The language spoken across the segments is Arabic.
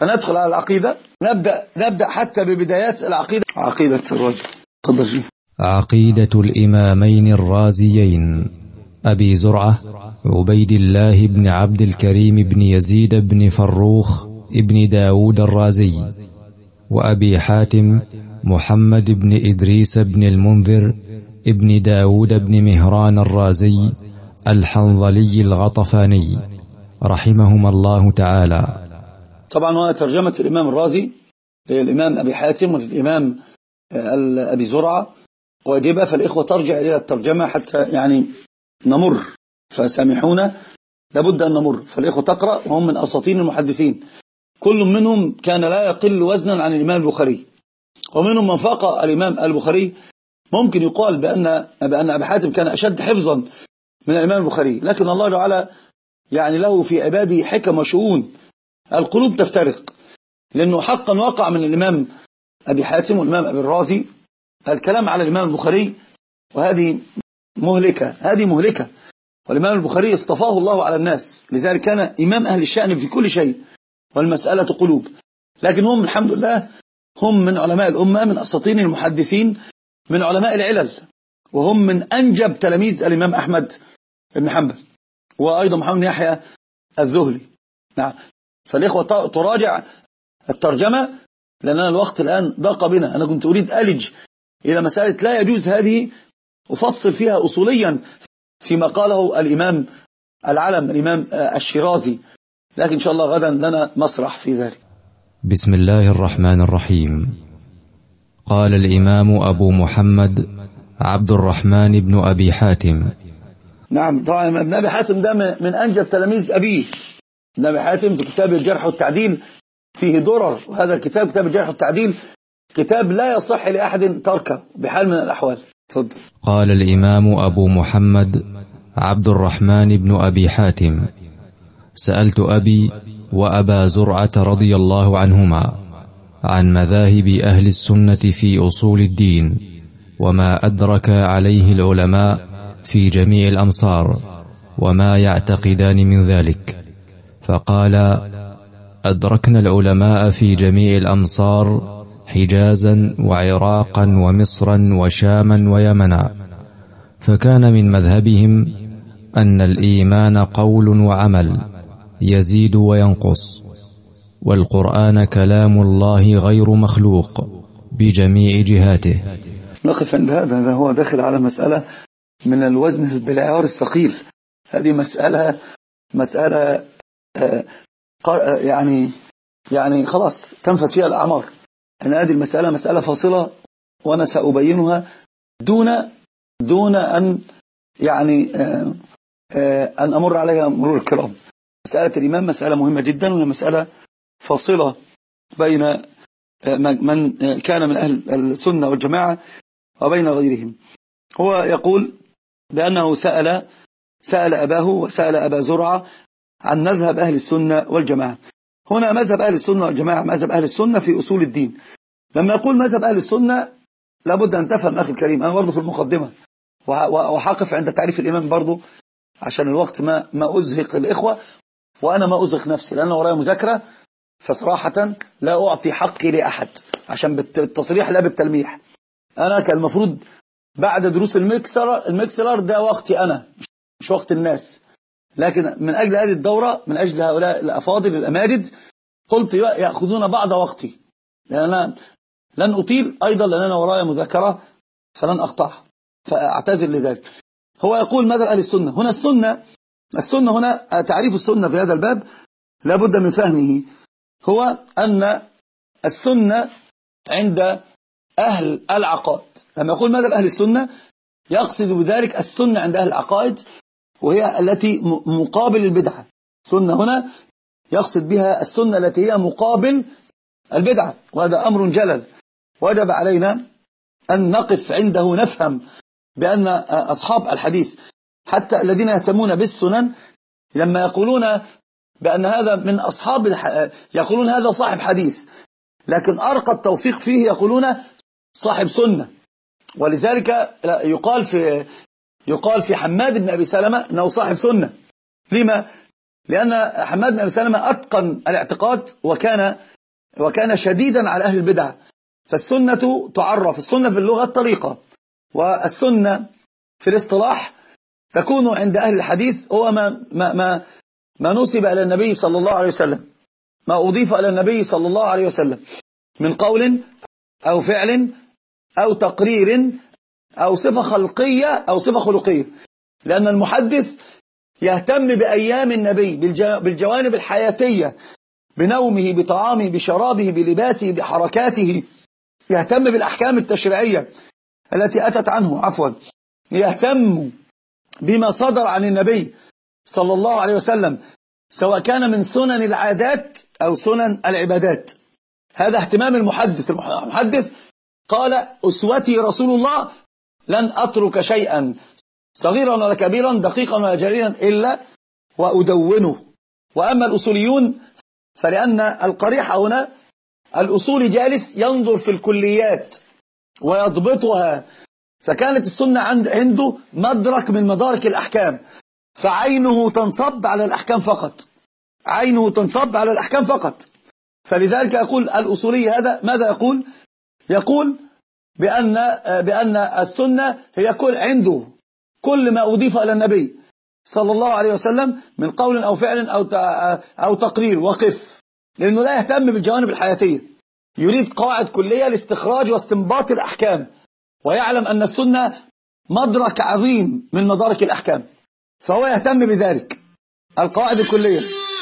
فندخل على العقيدة. نبدأ حتى ببدايات العقيدة. عقيدة الرازي. تفضل. عقيدة الإمامين الرازيين أبي زرعة عبيد الله بن عبد الكريم بن يزيد بن فروخ ابن داود الرازي، وأبي حاتم محمد بن إدريس بن المنذر ابن داود بن مهران الرازي الحنظلي الغطفاني رحمهما الله تعالى. طبعا هو ترجمة الإمام الرازي للإمام أبي حاتم والإمام أبي زرعة واجبة، فالإخوة ترجع إلى الترجمة حتى يعني نمر، فسامحونا لابد أن نمر. فالإخوة تقرأ وهم من أساطين المحدثين، كل منهم كان لا يقل وزنا عن الإمام البخاري، ومنهم من فاق الإمام البخاري. ممكن يقال بأن أبي حاتم كان أشد حفظا من الإمام البخاري، لكن الله تعالى يعني له في عباده حكم وشؤون، القلوب تفترق، لأنه حقا وقع من الإمام أبي حاتم والإمام أبي الرازي الكلام على الإمام البخاري، وهذه مهلكة. والإمام البخاري اصطفاه الله على الناس، لذلك كان إمام أهل الشأن في كل شيء، والمسألة قلوب. لكن هم الحمد لله هم من علماء الأمة، من أساطين المحدثين، من علماء العلل، وهم من أنجب تلاميذ الإمام أحمد بن حنبل، وأيضا محمد بن يحيى الذهلي. نعم، فالإخوة تراجع الترجمة، لأننا الوقت الآن ضاق بنا. أنا كنت أريد ألج إلى مسألة لا يجوز هذه، أفصل فيها أصوليا فيما قاله الإمام العلم الإمام الشيرازي، لكن إن شاء الله غدا لنا مسرح في ذلك. بسم الله الرحمن الرحيم. قال الإمام أبو محمد عبد الرحمن بن أبي حاتم. نعم، طبعا ابن أبي حاتم ده من أنجب تلاميذ أبيه. ابن أبي حاتم في كتاب الجرح والتعديل فيه درر، وهذا الكتاب كتاب الجرح والتعديل كتاب لا يصح لأحد تركه بحال من الأحوال. تفضل. قال الإمام أبو محمد عبد الرحمن بن أبي حاتم: سألت أبي وأبا زرعة رضي الله عنهما عن مذاهب أهل السنة في أصول الدين، وما أدرك عليه العلماء في جميع الأمصار، وما يعتقدان من ذلك. فقال: أدركنا العلماء في جميع الأمصار، حجازا وعراقا ومصرا وشاما ويمنا، فكان من مذهبهم أن الإيمان قول وعمل يزيد وينقص، والقرآن كلام الله غير مخلوق بجميع جهاته. نقف عند هذا هو داخل على مسألة من الوزن بالعيار الثقيل. هذه مسألة يعني خلاص تنفت فيها الأعمار. أن هذه المسألة مسألة فاصلة، وأنا سأبينها دون أن يعني أن أمر عليها مرور الكرام. مسألة الإمام مسألة مهمة جدا، وهي مسألة فاصلة بين من كان من أهل السنة والجماعة وبين غيرهم. هو يقول بأنه سأل أباه وسأل أبا زرعة عن مذهب أهل السنة والجماعة. هنا مذهب أهل السنة والجماعة مذهب أهل السنة في أصول الدين. لما يقول مذهب أهل السنة لابد أن تفهم أخي الكريم، أنا برضو في المقدمة وحقف عند تعريف الإمام برضو عشان الوقت ما أزهق الإخوة، وأنا ما أزهق نفسي، لأن ورايا مذاكرة، فصراحة لا أعطي حقي لأحد عشان بالتصريح لا بالتلميح. أنا كان المفروض بعد دروس المكسلر ده وقتي أنا، مش وقت الناس، لكن من أجل هذه الدورة، من أجل هؤلاء الأفاضل الأماجد، قلت يأخذون بعض وقتي، لأن أنا لن أطيل، أيضا لأن أنا ورايا مذاكرة فلن أقطعها، فأعتذر لذلك. هو يقول ماذا أهل السنة؟ هنا السنة هنا تعريف السنة في هذا الباب لابد من فهمه. هو أن السنة عند أهل العقائد، لما يقول ماذا أهل السنة يقصد بذلك السنة عند أهل العقائد، وهي التي مقابل البدعة. السنة هنا يقصد بها السنة التي هي مقابل البدعة، وهذا أمر جلل وجب علينا أن نقف عنده، نفهم بأن أصحاب الحديث حتى الذين يهتمون بالسنن لما يقولون بأن هذا من أصحاب يقولون هذا صاحب حديث، لكن أرقى التوثيق فيه يقولون صاحب سنة. ولذلك يقال في حماد بن أبي سلمة أنه صاحب سنة. لما؟ لأن حماد بن أبي سلمة أتقن الاعتقاد وكان شديدا على أهل البدع. فالسنة تعرف، السنة في اللغة الطريقة، والسنة في الاصطلاح تكون عند أهل الحديث هو ما نسب إلى النبي صلى الله عليه وسلم، ما أضيف إلى النبي صلى الله عليه وسلم من قول أو فعل أو تقرير أو صفة خلقية أو صفة خلقية. لأن المحدث يهتم بأيام النبي، بالجوانب الحياتية، بنومه، بطعامه، بشرابه، بلباسه، بحركاته، يهتم بالأحكام التشريعية التي أتت عنه، يهتم بما صدر عن النبي صلى الله عليه وسلم، سواء كان من سنن العادات أو سنن العبادات. هذا اهتمام المحدث. المحدث قال: أسوتي رسول الله، لن أترك شيئا صغيرا ولا كبيرا، دقيقا ولا جليلا، إلا وأدونه. وأما الأصوليون فلأن القريح هنا الأصول جالس ينظر في الكليات ويضبطها، فكانت السنة عنده مدرك من مدارك الأحكام، فعينه تنصب على الأحكام فقط، عينه تنصب على الأحكام فقط. فلذلك يقول الأصولي هذا ماذا يقول؟ يقول بأن السنة هي عنده كل ما أضيف إلى النبي صلى الله عليه وسلم من قول أو فعل أو تقرير، وقف، لأنه لا يهتم بالجوانب الحياتية، يريد قواعد كلية لاستخراج واستنباط الأحكام، ويعلم أن السنة مدرك عظيم من مدارك الأحكام، فهو يهتم بذلك. القواعد الكلية.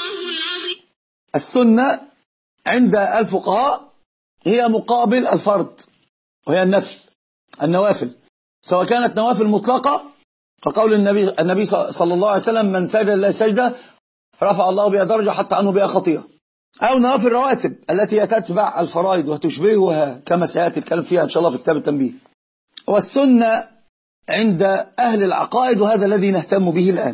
السنة عند الفقهاء هي مقابل الفرض، وهي النوافل، سواء كانت نوافل مطلقة كقول النبي صلى الله عليه وسلم: من سجد لله سجدة رفع الله بها درجة حتى عنه بها خطيئة، أو نوافل الرواتب التي تتبع الفرائض وتشبهها كما سيأتي الكلام فيها إن شاء الله في كتاب التنبيه. والسنة عند أهل العقائد، وهذا الذي نهتم به الآن،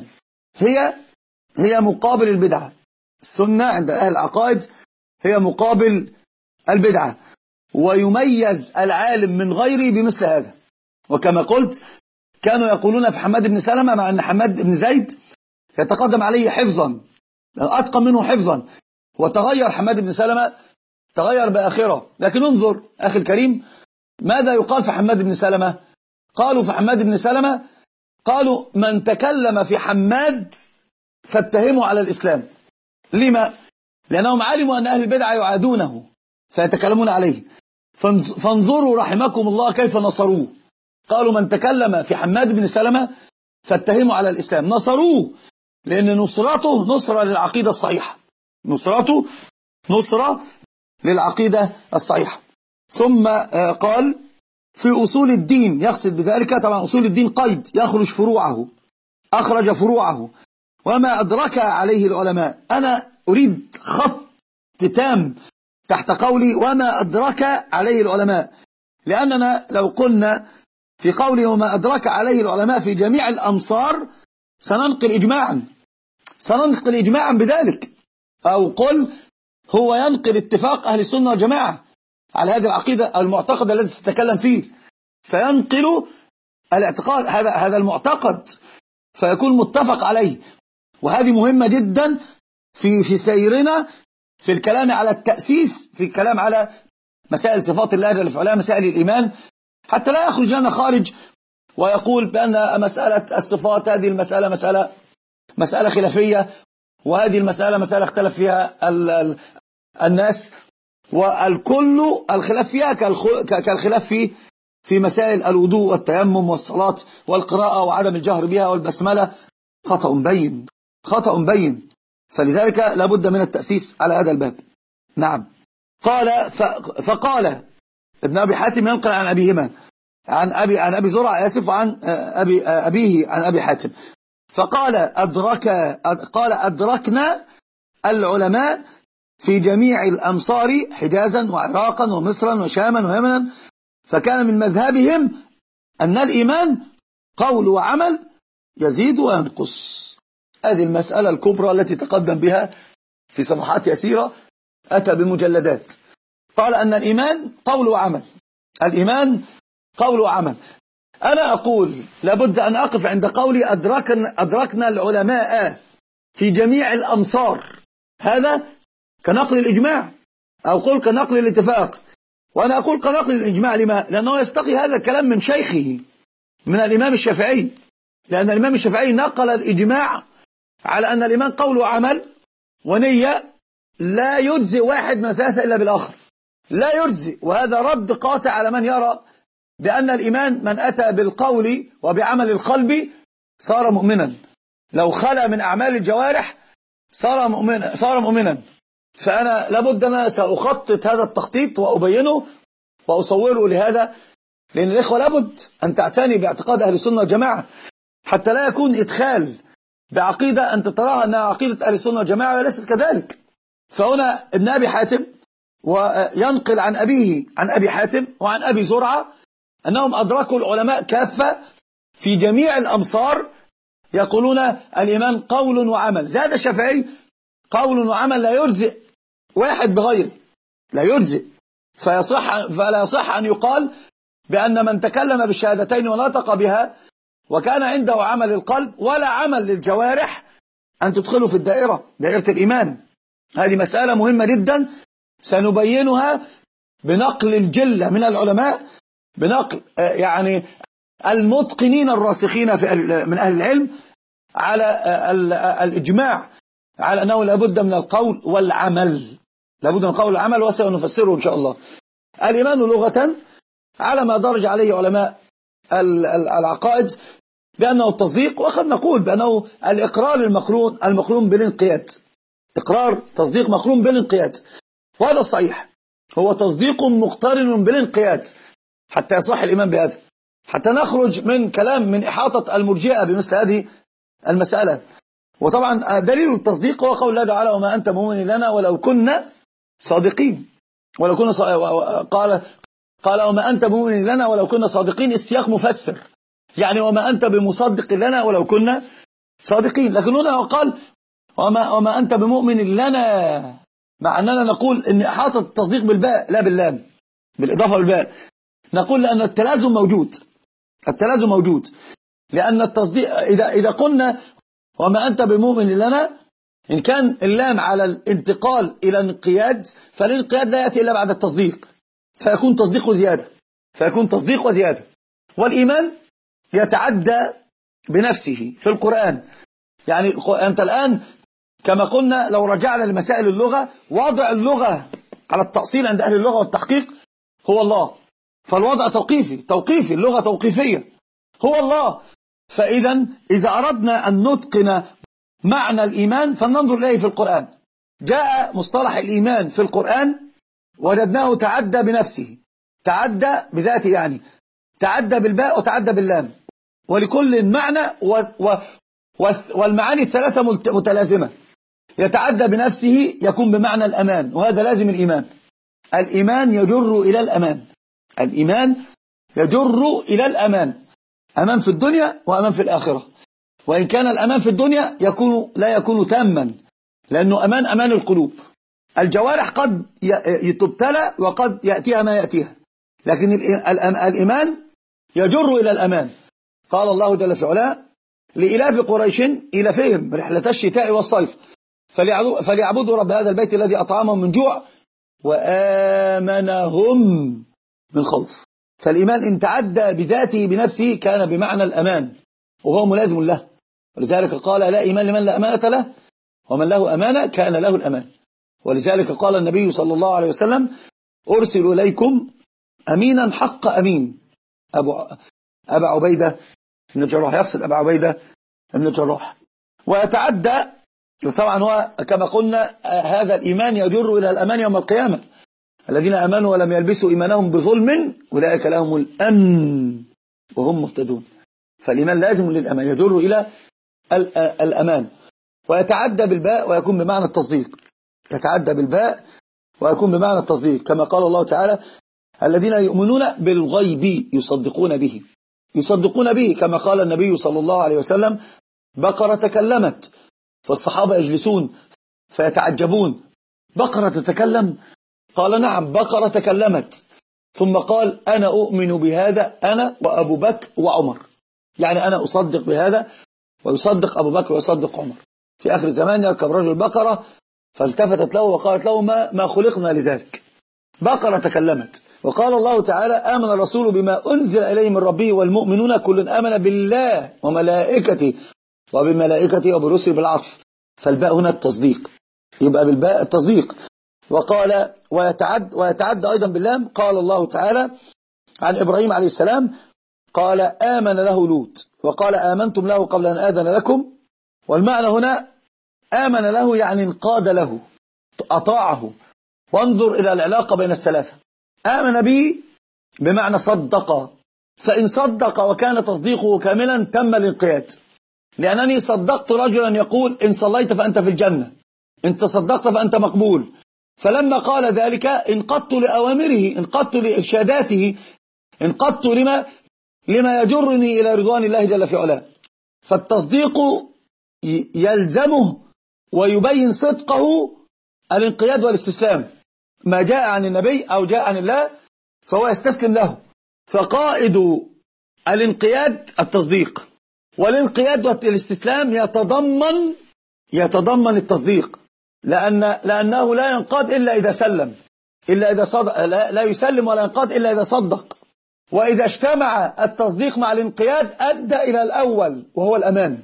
هي مقابل البدعة. السنة عند أهل العقائد هي مقابل البدعة، ويميز العالم من غيره بمثل هذا. وكما قلت كانوا يقولون في حماد بن سلمة، مع أن حماد بن زيد يتقدم عليه حفظا، أتقن منه حفظا، وتغير حماد بن سلمة، تغير بآخرة. لكن انظر أخي الكريم ماذا يقال في حماد بن سلمة. قالوا في حماد بن سلمة، قالوا: من تكلم في حماد فاتهموا على الإسلام. لما؟ لأنهم علموا أن أهل البدع يعادونه فيتكلمون عليه، فانظروا رحمكم الله كيف نصروه. قالوا: من تكلم في حماد بن سلمة فاتهموا على الإسلام. نصروه لأن نصرته نصرة للعقيدة الصحيحة، نصرته نصرة للعقيدة الصحيحة. ثم قال: في أصول الدين، يقصد بذلك طبعا أصول الدين قيد، يخرج فروعه، أخرج فروعه، وما أدرك عليه العلماء. أنا أريد خط تام تحت قولي وما أدرك عليه العلماء، لأننا لو قلنا في قولي وما أدرك عليه العلماء في جميع الأمصار سننقل إجماعا بذلك، أو قل هو ينقل اتفاق أهل السنة والجماعة على هذه العقيدة المعتقد الذي ستتكلم فيه، سينقل الاعتقاد هذا المعتقد فيكون متفق عليه. وهذه مهمة جدا في سيرنا في الكلام على التأسيس، في الكلام على مسائل صفات الله جل وعلا، مسائل الإيمان، حتى لا يخرج لنا خارج ويقول بأن مسألة الصفات هذه المسألة مسألة خلافية، وهذه المسألة مسألة اختلف فيها الناس، والكل الخلاف فيها كالخلاف في مسائل الوضوء والتيمم والصلاة والقراءة وعدم الجهر بها والبسملة. خطأ بين. فلذلك لابد من التأسيس على هذا الباب. نعم. قال فقال ابن أبي حاتم ينقل عن أبيهما عن أبي زرع وعن أبيه عن أبي حاتم، فقال أدركنا العلماء في جميع الأمصار حجازا وعراقا ومصرا وشاما ويمنا، فكان من مذهبهم أن الإيمان قول وعمل يزيد وينقص. هذه المسألة الكبرى التي تقدم بها في صفحات يسيرة، أتى بمجلدات، قال أن الإيمان قول وعمل، الإيمان قول وعمل. أنا أقول لابد أن أقف عند قولي أدركنا العلماء في جميع الأمصار، هذا كنقل الإجماع، أو قل كنقل الاتفاق. وأنا أقول كنقل الإجماع لما؟ لأنه يستقي هذا الكلام من شيخه، من الإمام الشافعي، لأن الإمام الشافعي نقل الإجماع على أن الإيمان قول وعمل ونية، لا يجزئ واحد من ثلاثة إلا بالآخر، لا يجزئ. وهذا رد قاطع على من يرى بأن الإيمان من أتى بالقول وبعمل القلب صار مؤمنا، لو خلى من أعمال الجوارح صار مؤمنا. فأنا لابد أنا سأخطط هذا التخطيط وأبينه وأصوره لهذا، لأن الإخوة لابد أن تعتني باعتقاد أهل السنة والجماعة، حتى لا يكون إدخال بعقيدة أنت تراها أنها عقيدة أهل السنة والجماعة وليست كذلك. فهنا ابن أبي حاتم وينقل عن أبيه عن أبي حاتم وعن أبي زرعة أنهم أدركوا العلماء كافة في جميع الأمصار يقولون الإيمان قول وعمل. زاد الشافعي قول وعمل لا يجزئ واحد بغيره، لا يجزئ. فلا يصح أن يقال بأن من تكلم بالشهادتين ونطق بها وكان عنده عمل القلب ولا عمل للجوارح أن تدخله في دائرة الإيمان. هذه مسألة مهمة جدا سنبينها بنقل الجلة من العلماء، بنقل يعني المتقنين الراسخين من أهل العلم على الإجماع على أنه لابد من القول والعمل، لابد من القول والعمل، وسنفسره إن شاء الله. الإيمان لغة على ما درج عليه علماء العقائد بأنه التصديق، وقد نقول بأنه الإقرار المقرون بالانقياد، إقرار تصديق مقرون بالانقياد، وهذا الصحيح، هو تصديق مقترن بالانقياد حتى يصح الإيمان بهذا، حتى نخرج من كلام من إحاطة المرجئة بمثل هذه المسألة. وطبعا دليل التصديق هو قول الله تعالى وما أنت مؤمن لنا ولو كنا صادقين، ولو كنا قال وما أنت مؤمن لنا ولو كنا صادقين، السياق مفسر، يعني وما أنت بمصدق لنا ولو كنا صادقين. لكن هنا قال وما أنت بمؤمن لنا، مع أننا نقول إن إحاطة التصديق بالباء لا باللام، بالإضافة بالباء، نقول لأن التلازم موجود، لأن التصديق إذا قلنا وما أنت بمؤمن لنا، إن كان اللام على الانتقال إلى الانقياد، فالانقياد لا يأتي إلا بعد التصديق، فيكون تصديق وزيادة. والإيمان يتعدى بنفسه في القرآن، يعني أنت الآن كما قلنا لو رجعنا لمسائل اللغة، وضع اللغة على التأصيل عند أهل اللغة والتحقيق هو الله، فالوضع توقيفي، اللغة توقيفية، هو الله. إذا أردنا أن نتقن معنى الإيمان فلننظر إليه في القرآن. جاء مصطلح الإيمان في القرآن وجدناه تعدى بنفسه، تعدى بذاته، يعني تعدى بالباء وتعدى باللام، ولكل معنى والمعاني الثلاثة متلازمة. يتعدى بنفسه يكون بمعنى الأمان، وهذا لازم الإيمان يجر إلى الأمان، أمان في الدنيا وأمان في الآخرة. وإن كان الأمان في الدنيا لا يكون تاما، لأنه أمان القلوب. الجوارح قد تبتلى وقد يأتيها ما يأتيها، لكن الإيمان يجر إلى الأمان. قال الله جل في علاه لإلاف قريش إلافهم رحلة الشتاء والصيف فليعبدوا رب هذا البيت الذي أطعمهم من جوع وآمنهم من خوف. فالإيمان إن تعدى بذاته بنفسه كان بمعنى الأمان، وهو ملازم له، ولذلك قال لا إيمان لمن لا أمانة له، ومن له أمانة كان له الأمان. ولذلك قال النبي صلى الله عليه وسلم أرسل إليكم أمينا حق أمين. أبا عبيدة بن الجراح، يقصد أبا عبيدة بن الجراح. ويتعدى طبعا هو كما قلنا هذا الإيمان يجر إلى الأمان يوم القيامة، الذين آمنوا ولم يلبسوا إيمانهم بظلم أولئك لهم الأمن وهم مهتدون. فالإيمان لازم للأمان، يجر إلى الأمان. ويتعدى بالباء ويكون بمعنى التصديق، كما قال الله تعالى الذين يؤمنون بالغيب يصدقون به، كما قال النبي صلى الله عليه وسلم بقرة تكلمت، فالصحابة يجلسون فيتعجبون، بقرة تتكلم؟ قال نعم بقرة تكلمت، ثم قال أنا أؤمن بهذا أنا وأبو بكر وعمر، يعني أنا أصدق بهذا ويصدق أبو بكر ويصدق عمر. في آخر الزمان يركب رجل بقرة فالتفتت له وقالت له ما خلقنا لذلك. بقرة تكلمت. وقال الله تعالى آمن الرسول بما أنزل إليه من ربه والمؤمنون كل آمن بالله وملائكته وبملائكته وبرسله بالعطف، فالباء هنا التصديق، يبقى بالباء التصديق. وقال ويتعدى أيضا باللام. قال الله تعالى عن إبراهيم عليه السلام قال آمن له لوط، وقال آمنتم له قبل أن آذن لكم. والمعنى هنا آمن له يعني انقاد له، أطاعه. وانظر إلى العلاقة بين الثلاثة. آمن به بمعنى صدق، فإن صدق وكان تصديقه كاملا تم الانقياد. لأنني صدقت رجلا يقول إن صليت فأنت في الجنة، إن تصدقت فأنت مقبول. فلما قال ذلك انقدت لأوامره، انقدت لإرشاداته، انقدت لما يجرني إلى رضوان الله جل في علاه. فالتصديق يلزمه ويبين صدقه الانقياد والاستسلام. ما جاء عن النبي أو جاء عن الله فهو يستسلم له. فقائد الانقياد التصديق، والانقياد والاستسلام يتضمن التصديق، لأنه لا ينقاد إلا إذا سلم، إلا إذا صدق، لا يسلم ولا ينقاد إلا إذا صدق. وإذا اجتمع التصديق مع الانقياد أدى إلى الأول وهو الأمان.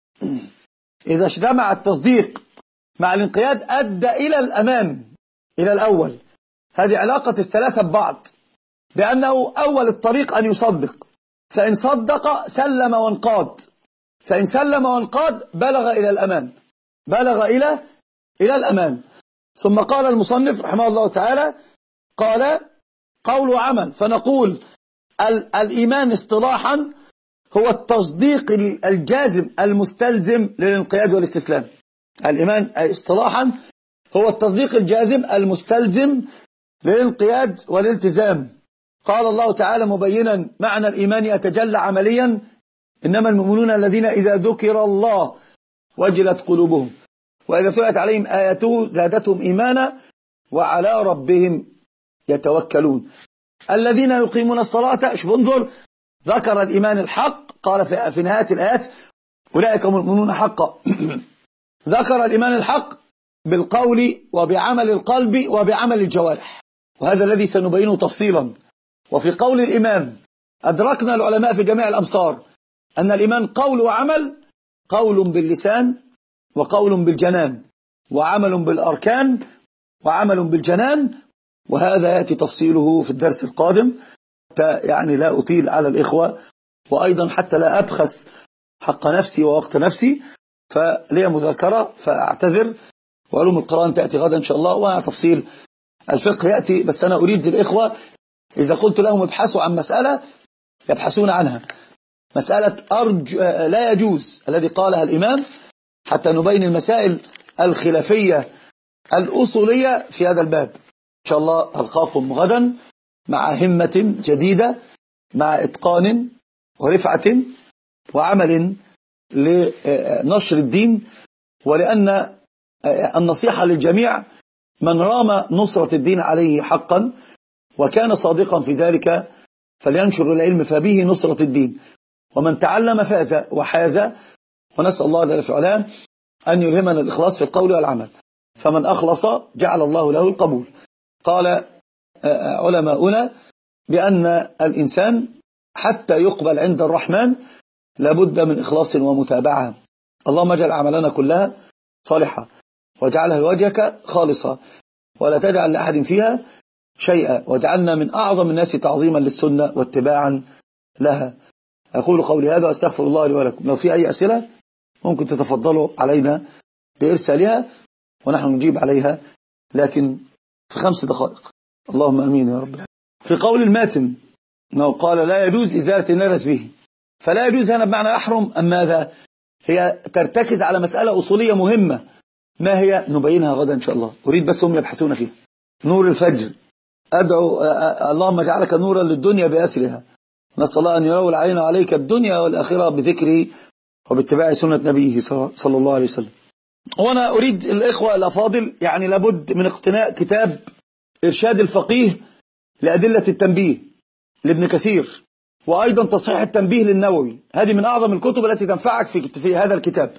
إذا اجتمع التصديق مع الانقياد أدى إلى الأمان، إلى الأول. هذه علاقة الثلاثة ببعض، بأنه أول الطريق أن يصدق، فإن صدق سلم وانقاد، فإن سلم وانقاد بلغ إلى الأمان، بلغ إلى الأمان. ثم قال المصنف رحمه الله تعالى قال قول وعمل. فنقول الإيمان اصطلاحا هو التصديق الجازم المستلزم للانقياد والاستسلام. الإيمان اصطلاحا هو التصديق الجازم المستلزم للانقياد والالتزام. قال الله تعالى مبينا معنى الإيمان يتجلى عمليا إنما المؤمنون الذين إذا ذكر الله وجلت قلوبهم وإذا تليت عليهم آياته زادتهم إيمانا وعلى ربهم يتوكلون الذين يقيمون الصلاة. شوف انظر، ذكر الإيمان الحق، قال في نهاية الآيات أولئك هم المؤمنون حقا. ذكر الإيمان الحق بالقول وبعمل القلب وبعمل الجوارح، وهذا الذي سنبينه تفصيلا. وفي قول الإمام أدركنا العلماء في جميع الأمصار أن الإيمان قول وعمل، قول باللسان وقول بالجنان، وعمل بالأركان وعمل بالجنان. وهذا يأتي تفصيله في الدرس القادم، يعني لا أطيل على الإخوة، وأيضا حتى لا أبخس حق نفسي ووقت نفسي، فلي مذاكرة فأعتذر. وعلوم القرآن تأتي غدا إن شاء الله، وتفصيل الفقه يأتي. بس أنا أريد الإخوة إذا قلت لهم ابحثوا عن مسألة يبحثون عنها. مسألة لا يجوز الذي قالها الإمام، حتى نبين المسائل الخلافية الأصولية في هذا الباب. إن شاء الله ألقاكم غدا مع همة جديدة، مع إتقان ورفعة وعمل لنشر الدين، ولأن النصيحة للجميع من رام نصرة الدين عليه حقا وكان صادقا في ذلك فلينشر العلم فبه نصرة الدين، ومن تعلم فاز وحاز. ونسأل الله جل وعلا أن يلهمنا الإخلاص في القول والعمل، فمن أخلص جعل الله له القبول. قال علماؤنا بأن الإنسان حتى يقبل عند الرحمن لابد من إخلاص ومتابعة. اللهم اجعل أعمالنا كلها صالحة واجعلها لوجهك خالصة ولا تجعل لأحد فيها شيئا، واجعلنا من أعظم الناس تعظيما للسنة واتباعا لها. أقول قولي هذا وأستغفر الله لي ولكم. لو في أي أسئلة ممكن تتفضلوا علينا بإرسالها ونحن نجيب عليها، لكن في 5 دقائق. اللهم أمين يا رب. في قول الماتن أنه قال لا يجوز إزالة النرس به، فلا يجوز هنا بمعنى أحرم أم ماذا؟ هي ترتكز على مسألة أصولية مهمة، ما هي؟ نبينها غدا إن شاء الله. أريد بس هم يبحثون فيها. نور الفجر، أدعو اللهم اجعلك نورا للدنيا بأسرها، نسأل الله أن يرول علينا وعليك الدنيا والآخرة بذكره وباتباع سنة نبيه صلى الله عليه وسلم. وأنا أريد الإخوة الأفاضل يعني لابد من اقتناء كتاب إرشاد الفقيه لأدلة التنبيه لابن كثير، وأيضا تصحيح التنبيه للنووي. هذه من أعظم الكتب التي تنفعك في هذا الكتاب.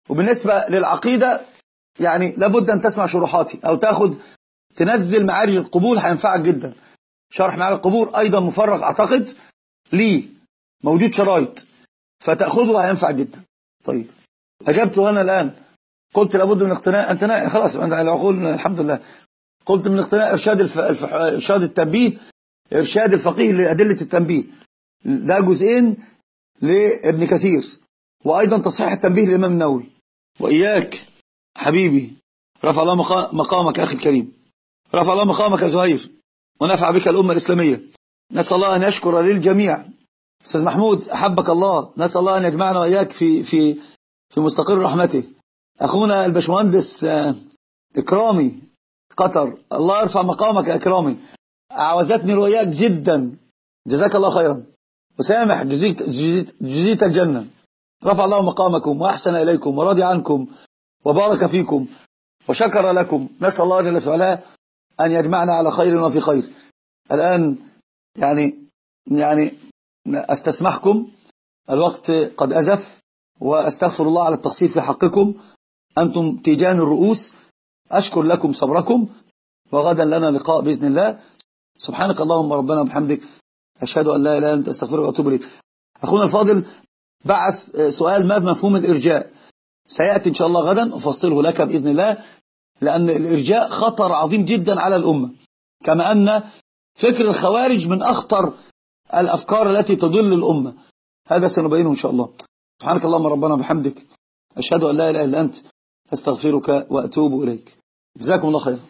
وبالنسبة للعقيدة يعني لابد أن تسمع شروحاتي أو تنزل معارج القبول، هينفعك جدا. شرح معارج القبول أيضا مفرغ أعتقد ليه موجود شرايط، فتأخذه هينفع جدا. طيب أجبت أنا الآن، قلت لابد من اقتناء أنت خلاص العقول الحمد لله. قلت من اقتناء إرشاد التنبيه، إرشاد الفقيه لأدلة التنبيه، ده جزئين لابن كثير، وأيضا تصحيح التنبيه للإمام النووي. وإياك حبيبي، رفع الله مقامك أخي الكريم، رفع الله مقامك يا زهير، ونفع بك الأمة الإسلامية. نسأل الله أن يشكر للجميع. أستاذ محمود أحبك الله، نسأل الله أن يجمعنا وإياك في مستقر رحمته. أخونا الباشمهندس إكرامي قطر، الله يرفع مقامك يا إكرامي، أعوزتني رؤياك جدا، جزاك الله خيرا. وسامح جزيت الجنة، رفع الله مقامكم وأحسن إليكم ورضي عنكم وبارك فيكم وشكر لكم. نسأل الله جل وعلا أن يجمعنا على خير وفي خير. الآن يعني أستسمحكم، الوقت قد أزف، وأستغفر الله على التقصير في حقكم، أنتم تيجان الرؤوس. أشكر لكم صبركم، وغدا لنا لقاء بإذن الله. سبحانك اللهم ربنا وبحمدك، أشهد أن لا إله إلا أنت، أستغفرك وأتوب إليك. أخونا الفاضل بعث سؤال ما مفهوم الإرجاء، سيأتي إن شاء الله غدا أفصله لك بإذن الله، لأن الإرجاء خطر عظيم جدا على الأمة، كما أن فكر الخوارج من أخطر الأفكار التي تضل الأمة. هذا سنبينه إن شاء الله. سبحانك اللهم ربنا وبحمدك، أشهد أن لا إله إلا أنت، أستغفرك وأتوب إليك. جزاكم الله خير.